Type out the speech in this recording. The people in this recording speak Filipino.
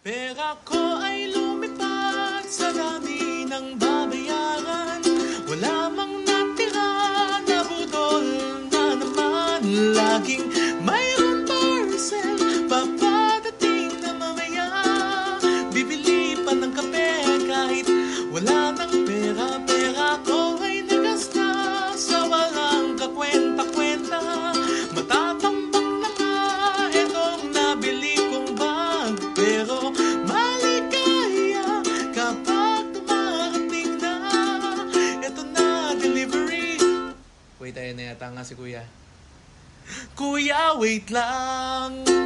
Pera ko ay lumipad sa dami ng babayaran. Wala mang natira na budol na naman. Laging mayroon parcel, papadating na mamaya. Bibili pa ng kape kahit wala ng pera. Pera ko ay nagasta sa walang kakwenta-kwenta. Matatambak na nga itong nabili kong bag. Pero maligaya kapag dumarating na ito na delivery. Wait, ayun na yata nga si Kuya. Kuya, wait lang.